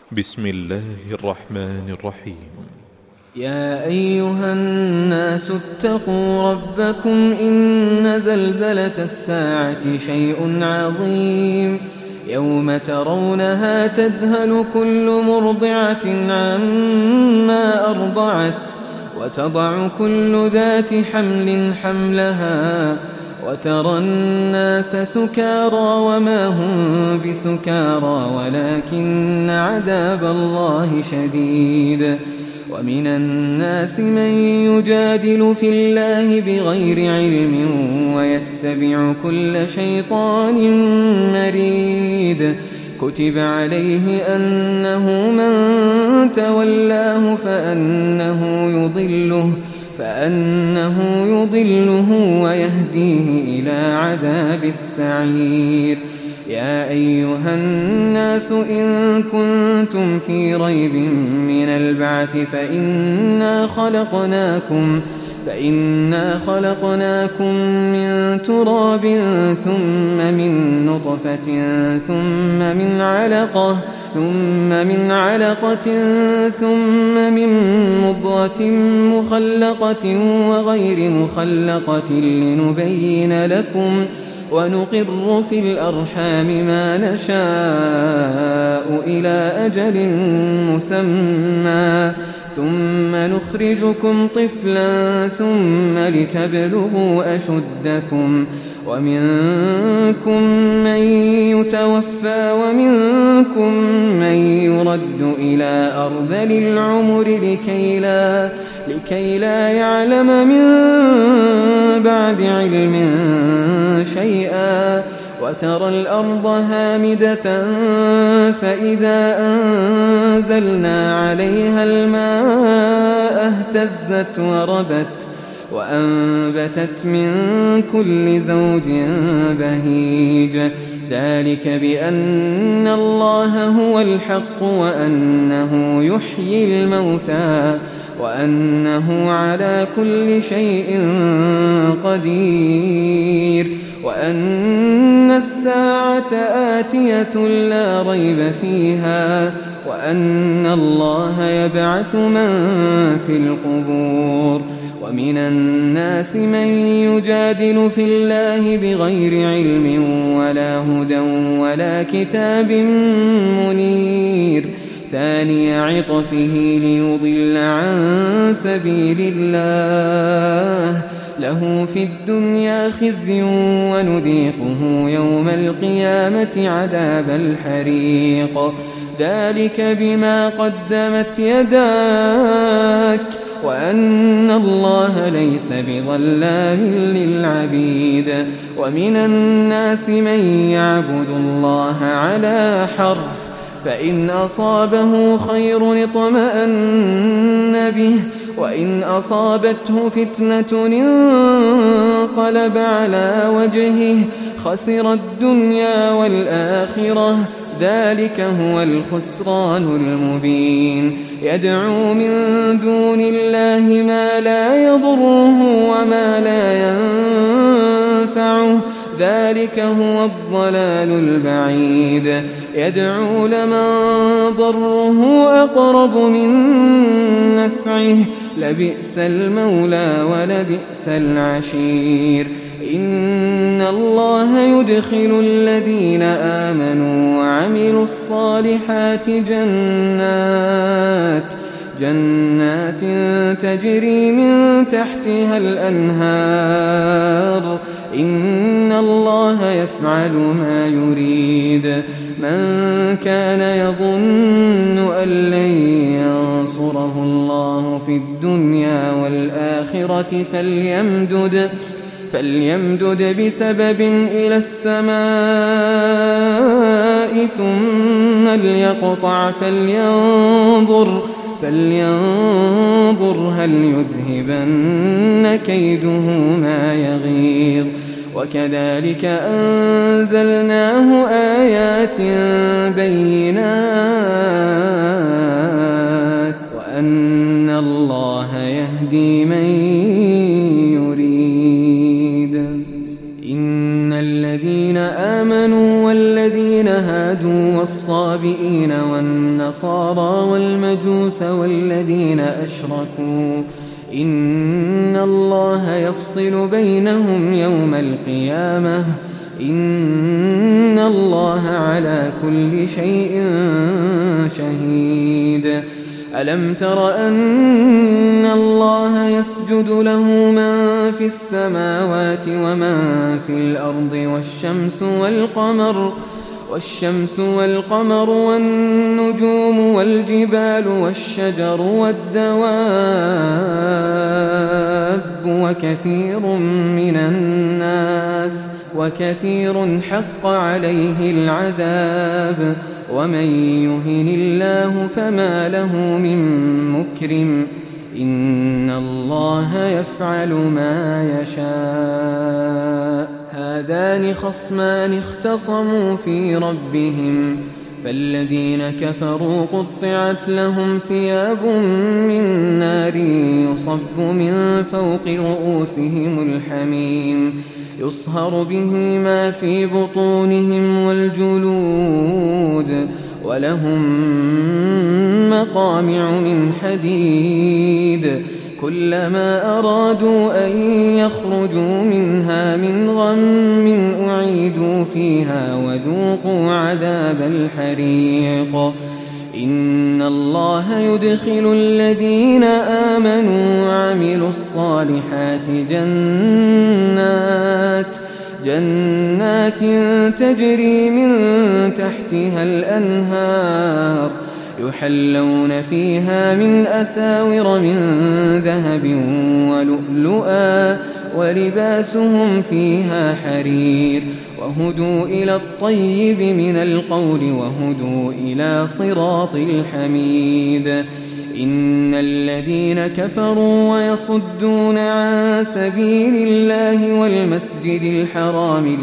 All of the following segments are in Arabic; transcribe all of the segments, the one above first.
بسم الله الرحمن الرحيم. يا أيها الناس اتقوا ربكم إن زلزلة الساعة شيء عظيم يوم ترونها تذهل كل مرضعة عما أرضعت وتضع كل ذات حمل حملها وترى الناس سكارى وما هم بسكارى ولكن عذاب الله شديد. ومن الناس من يجادل في الله بغير علم ويتبع كل شيطان مريد. كتب عليه أنه من تولاه فأنه يضله ويهديه إلى عذاب السعير. يا أيها الناس إن كنتم في ريب من البعث فإنا خلقناكم من تراب ثم من نطفة ثم من علقة ثم من مضغة مخلقة وغير مخلقة لنبين لكم ونقر في الأرحام ما نشاء إلى أجل مسمى ثم نخرجكم طفلا ثم لتبلغوا أشدكم ومنكم من يتوفى ومنكم من يرد إلى أرذل العمر لكي لا يعلم من بعد علم شيئا. وترى الأرض هامدة فإذا أنزلنا عليها الماء اهتزت وربت وأنبتت من كل زوج بهيج. ذلك بأن الله هو الحق وأنه يحيي الموتى وأنه على كل شيء قدير وأن الساعة آتية لا ريب فيها وأن الله يبعث من في القبور. ومن الناس من يجادل في الله بغير علم ولا هدى ولا كتاب منير. ثاني عطفه ليضل عن سبيل الله له في الدنيا خزي ونذيقه يوم القيامة عذاب الحريق. ذلك بما قدمت يداك وأن الله ليس بظلام للعبيد. ومن الناس من يعبد الله على حرف فإن أصابه خير اطمأن به وإن أصابته فتنة انقلب على وجهه خسر الدنيا والآخرة. ذلك هو الخسران المبين. يدعو من دون الله ما لا يضره وما لا ينفعه ذلك هو الضلال البعيد. يدعو لمن ضره أقرب من نفعه لبئس المولى ولبئس العشير. إن الله يدخل الذين آمنوا وعملوا الصالحات جنات تجري من تحتها الأنهار. إن الله يفعل ما يريد. من كان يظن أن لن ينصره الله في الدنيا والآخرة فليمدد بسبب إلى السماء ثم ليقطع فلينظر هل يذهبن كيده ما يغيظ. وكذلك أنزلناه آيات بينات وأن الله يهدي من يريد. إن الذين آمنوا والذين هادوا والصابئين الصابئين والنصارى والمجوس والذين أشركوا إن الله يفصل بينهم يوم القيامة إن الله على كل شيء شهيد. ألم تر أن الله يسجد له من في السماوات ومن في الأرض والشمس والقمر والنجوم والجبال والشجر والدواب وكثير حق عليه العذاب ومن يهن الله فما له من مكرم إن الله يفعل ما يشاء. هذان خصمان اختصموا في ربهم فالذين كفروا قطعت لهم ثياب من نار يصب من فوق رؤوسهم الحميم يصهر به ما في بطونهم والجلود ولهم مقامع من حديد كلما أرادوا أن يخرجوا منها من غم أعيدوا فيها وذوقوا عذاب الحريق. إن الله يدخل الذين آمنوا وعملوا الصالحات جنات تجري من تحتها الأنهار يحلون فيها من أساور من ذهب ولؤلؤا ولباسهم فيها حرير وهدوا إلى الطيب من القول وهدوا إلى صراط الحميد. إن الذين كفروا ويصدون عن سبيل الله والمسجد الحرام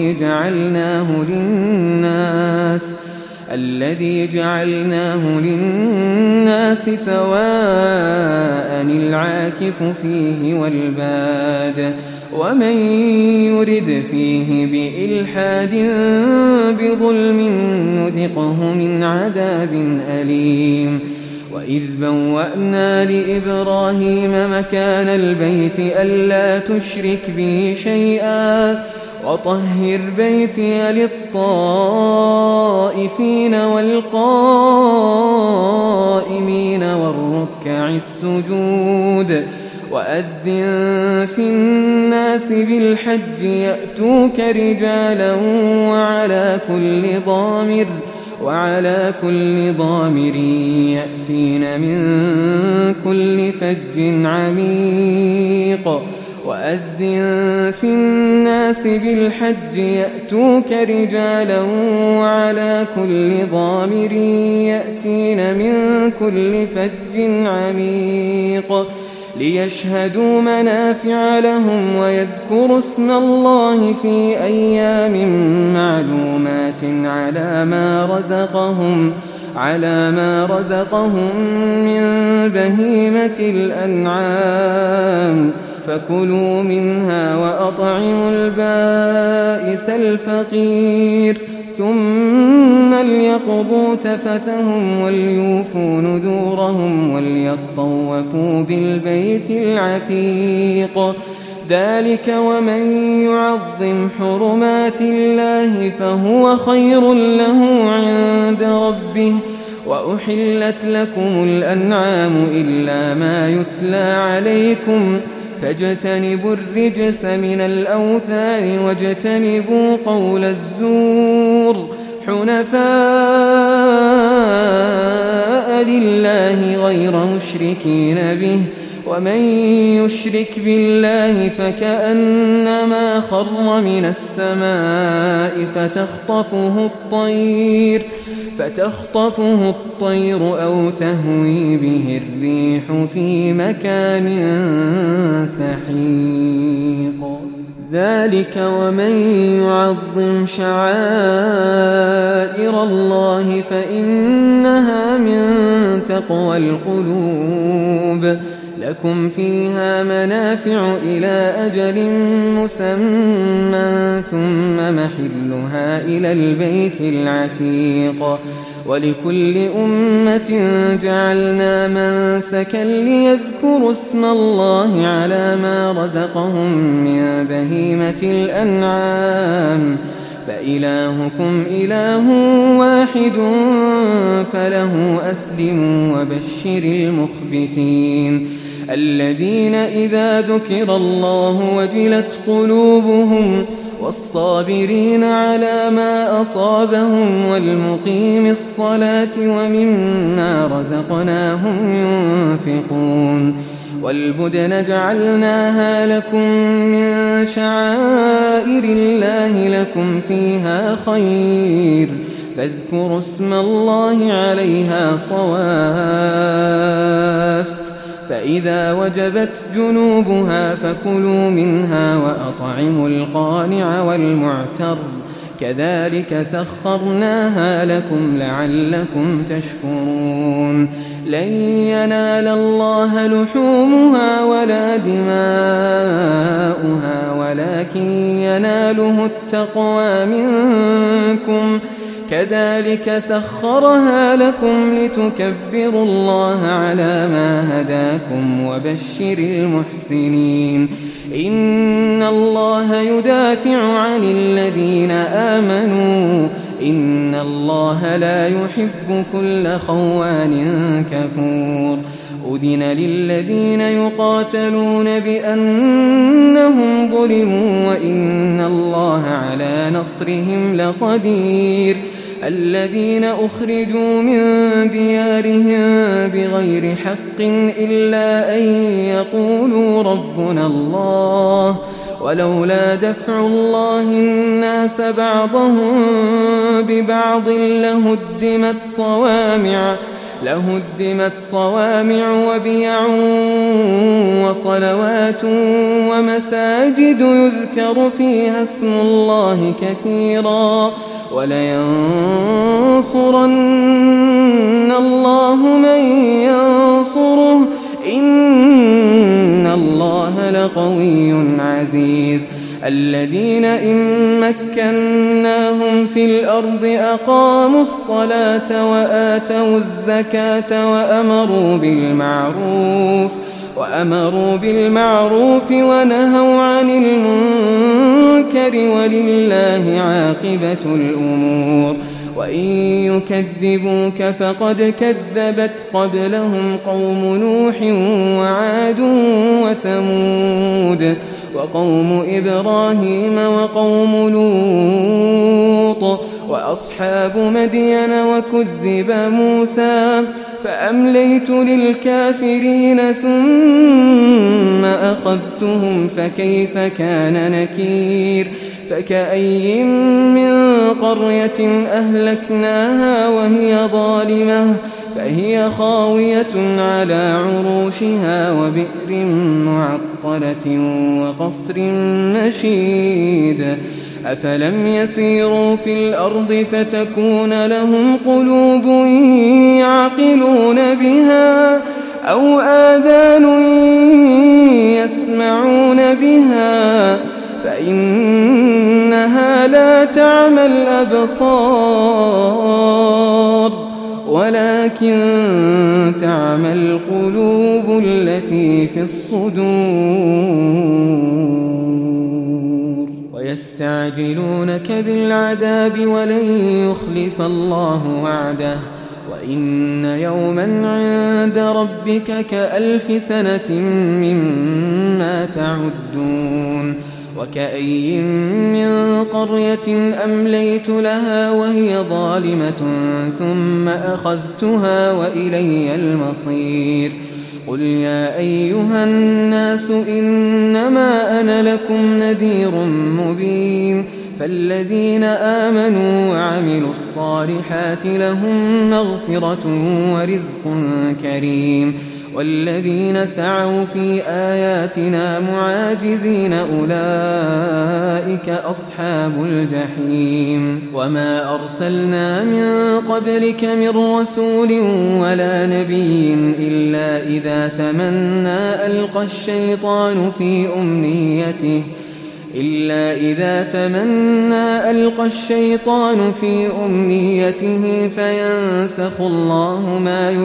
الذي جعلناه للناس سواء العاكف فيه والباد ومن يرد فيه بإلحاد بظلم نذقه من عذاب أليم. وإذ بوأنا لإبراهيم مكان البيت ألا تشرك بي شيئا وطهر بيتي للطائفين والقائمين والركع السجود وأذن في الناس بالحج يأتوك رجالا وعلى كل ضامر يأتين من كل فج عميق. وأذن في الناس بالحج يأتوك رجالا وعلى كل ضامر يأتين من كل فج عميق ليشهدوا منافع لهم ويذكروا اسم الله في أيام معلومات على ما رزقهم من بهيمة الأنعام فكلوا منها وأطعموا البائس الفقير ثم ليقضوا تفثهم وليوفوا نذورهم وليطوفوا بالبيت العتيق. ذلك ومن يعظم حرمات الله فهو خير له عند ربه. وأحلت لكم الأنعام إلا ما يتلى عليكم فاجتنبوا الرجس من الأوثان واجتنبوا قول الزور حنفاء لله غير مشركين به ومن يشرك بالله فكأنما خر من السماء فتخطفه الطير أو تهوي به الريح في مكان سحيق. ذلك ومن يعظم شعائر الله فإنها من تقوى القلوب. لكم فيها منافع إلى أجل مسمى ثم محلها إلى البيت العتيق. ولكل أمة جعلنا منسكا ليذكروا اسم الله على ما رزقهم من بهيمة الأنعام فإلهكم إله واحد فله أسلموا وبشر المخبتين الذين إذا ذكر الله وجلت قلوبهم والصابرين على ما أصابهم والمقيم الصلاة ومما رزقناهم ينفقون والبدن جعلناها لكم من شعائر الله لكم فيها خير فاذكروا اسم الله عليها صواف فإذا وجبت جنوبها فكلوا منها وأطعموا القانع والمعتر كذلك سخرناها لكم لعلكم تشكرون لن ينال الله لحومها ولا دماؤها ولكن يناله التقوى منكم كذلك سخرها لكم لتكبروا الله على ما هداكم وبشر المحسنين إن الله يدافع عن الذين آمنوا إن الله لا يحب كل خوان كفور أذن للذين يقاتلون بأنهم ظلموا وإن الله على نصرهم لقدير الذين أخرجوا من ديارهم بغير حق إلا أن يقولوا ربنا الله ولولا دفع الله الناس بعضهم ببعض لهدمت صوامع وبيع وصلوات ومساجد يذكر فيها اسم الله كثيرا ولينصرن الله من ينصره إن الله لقوي عزيز الذين إن مكناهم في الأرض أقاموا الصلاة وآتوا الزكاة وأمروا بالمعروف ونهوا عن المنكر ولله عاقبة الأمور وإن يكذبوك فقد كذبت قبلهم قوم نوح وعاد وثمود وقوم إبراهيم وقوم لوط وأصحاب مدين وكذب موسى فأمليت للكافرين ثم أخذتهم فكيف كان نكير فكأي من قرية أهلكناها وهي ظالمة فهي خاوية على عروشها وبئر معطلة وقصر مشيد أفلم يسيروا في الأرض فتكون لهم قلوب يعقلون بها أو آذان يسمعون بها فإنها لا تعمى الأبصار ولكن تعمى القلوب التي في الصدور ويستعجلونك بالعذاب ولن يخلف الله وعده وإن يوما عند ربك كألف سنة مما تعدون وكأي من قرية أمليت لها وهي ظالمة ثم أخذتها وإلي المصير قل يا أيها الناس إنما أنا لكم نذير مبين فالذين آمنوا وعملوا الصالحات لهم مغفرة ورزق كريم والذين سعوا في آياتنا معاجزين أولئك أصحاب الجحيم وما أرسلنا من قبلك من رسول ولا نبي إلا إذا تمنى ألقى الشيطان في أمنيته إلا إذا تمنى ألقى الشيطان في أمنيته فينسخ الله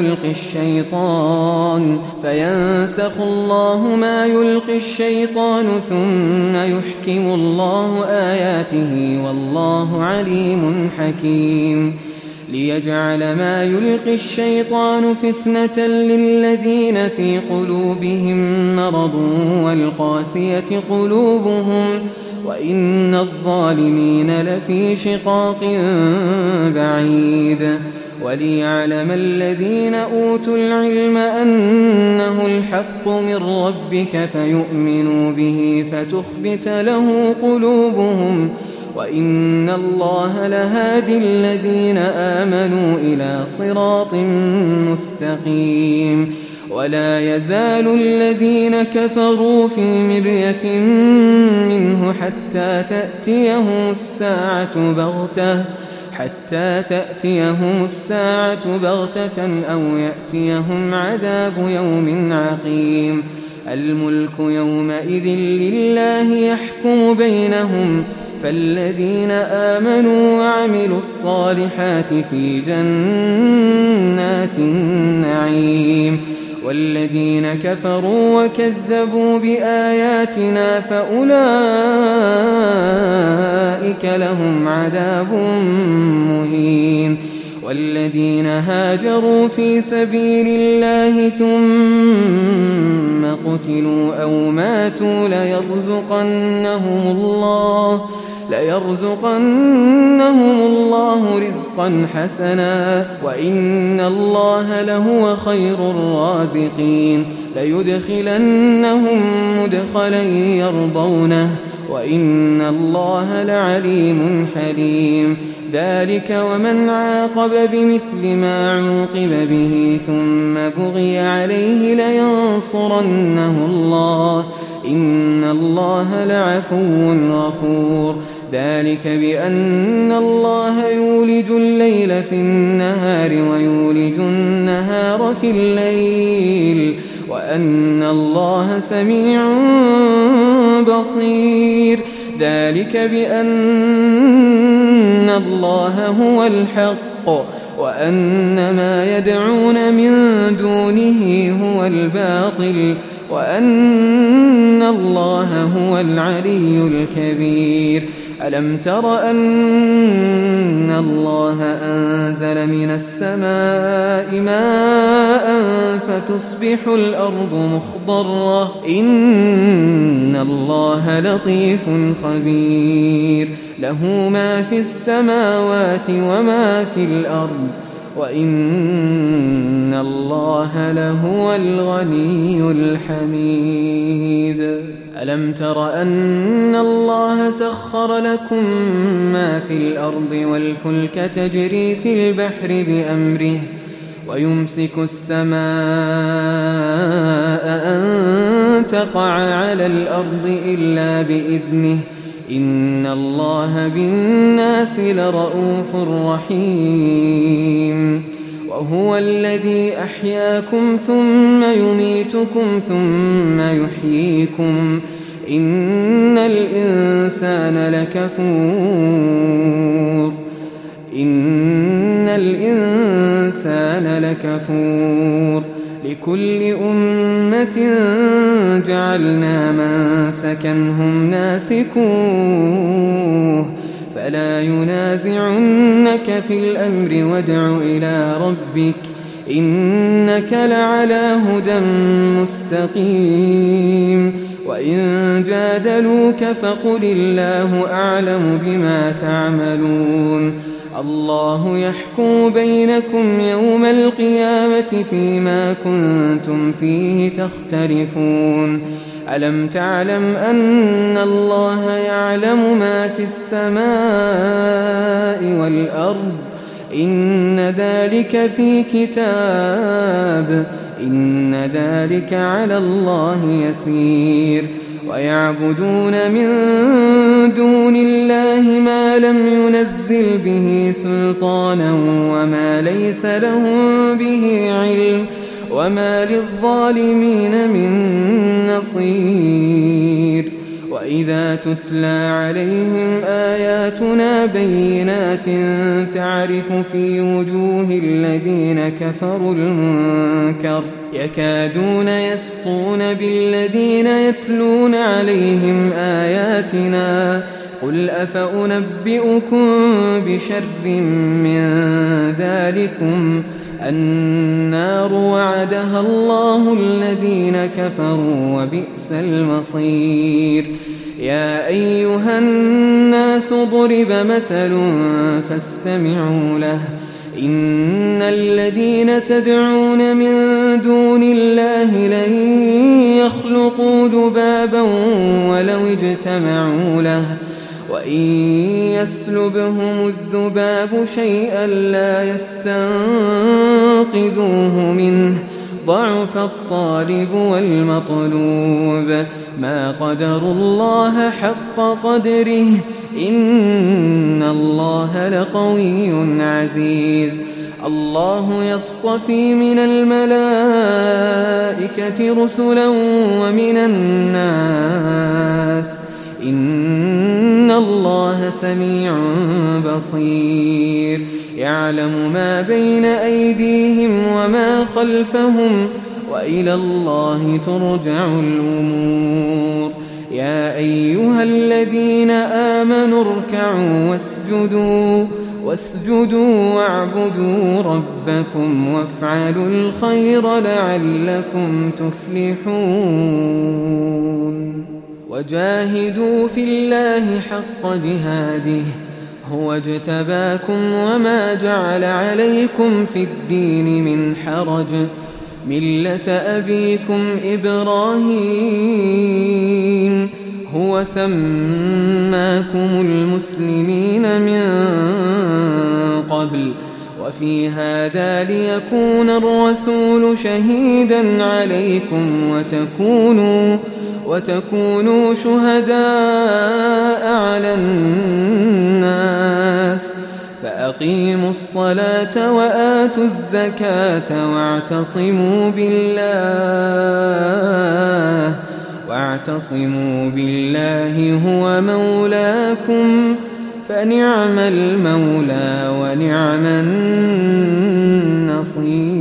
ما يلقي الشيطان ثم يحكم الله آياته والله عليم حكيم ليجعل ما يلقي الشيطان فتنة للذين في قلوبهم مرض والقاسية قلوبهم وإن الظالمين لفي شقاق بعيد وليعلم الذين أوتوا العلم أنه الحق من ربك فيؤمنوا به فتخبت له قلوبهم وإن الله لهادي الذين آمنوا إلى صراط مستقيم ولا يزال الذين كفروا في مرية منه حتى تأتيهم الساعة بغتة أو يأتيهم عذاب يوم عقيم الملك يومئذ لله يحكم بينهم فالذين آمنوا وعملوا الصالحات في جنات النعيم والذين كفروا وكذبوا بآياتنا فأولئك لهم عذاب مهين والذين هاجروا في سبيل الله ثم قتلوا أو ماتوا ليرزقنهم الله رزقا حسنا وإن الله لهو خير الرازقين ليدخلنهم مدخلا يرضونه وإن الله لعليم حليم ذلك ومن عاقب بمثل ما عوقب به ثم بغي عليه لينصرنه الله إن الله لعفو غفور ذلك بأن الله يولج الليل في النهار ويولج النهار في الليل وأن الله سميع بصير ذلك بأن الله هو الحق وأن ما يدعون من دونه هو الباطل وأن الله هو العلي الكبير ألم تر أن الله أنزل من السماء ماء فتصبح الأرض مخضرة إن الله لطيف خبير له ما في السماوات وما في الأرض وإن الله لهو الغني الحميد ألم تر أن الله سخر لكم ما في الأرض والفلك تجري في البحر بأمره ويمسك السماء أن تقع على الأرض إلا بإذنه إن الله بالناس لرؤوف رحيم وهو الذي أحياكم ثم يميتكم ثم يحييكم إن الإنسان لكفور لكل أمة جعلنا منسكا هم ناسكوه فلا ينازعنك في الأمر وادع إلى ربك إنك لعلى هدى مستقيم وإن جادلوك فقل الله أعلم بما تعملون الله يحكم بينكم يوم القيامة فيما كنتم فيه تختلفون ألم تعلم أن الله يعلم ما في السماء والأرض إن ذلك في كتاب إن ذلك على الله يسير ويعبدون من دون الله ما لم ينزل به سلطانا وما ليس لهم به علم وما للظالمين من نصير وإذا تتلى عليهم آياتنا بينات تعرف في وجوه الذين كفروا المنكر يكادون يسطون بالذين يتلون عليهم آياتنا قل أفأنبئكم بشر من ذلكم النار وعدها الله الذين كفروا وبئس المصير يا أيها الناس ضرب مثل فاستمعوا له إن الذين تدعون من دون الله لن يخلقوا ذبابا ولو اجتمعوا له وإن يسلبهم الذباب شيئا لا يستنقذوه منه ضعف الطالب والمطلوب ما قدروا الله حق قدره إن الله لقوي عزيز الله يصطفي من الملائكة رسلا ومن الناس إن الله سميع بصير يعلم ما بين أيديهم وما خلفهم وإلى الله ترجع الأمور يا أيها الذين آمنوا اركعوا واسجدوا واعبدوا ربكم وافعلوا الخير لعلكم تفلحون وجاهدوا في الله حق جهاده هو اجتباكم وما جعل عليكم في الدين من حرج ملة أبيكم إبراهيم هو سماكم المسلمين من قبل وفي هذا ليكون الرسول شهيدا عليكم وتكونوا شهداء على الناس فأقيموا الصلاة وآتوا الزكاة واعتصموا بالله هو مولاكم فنعم المولى ونعم النصير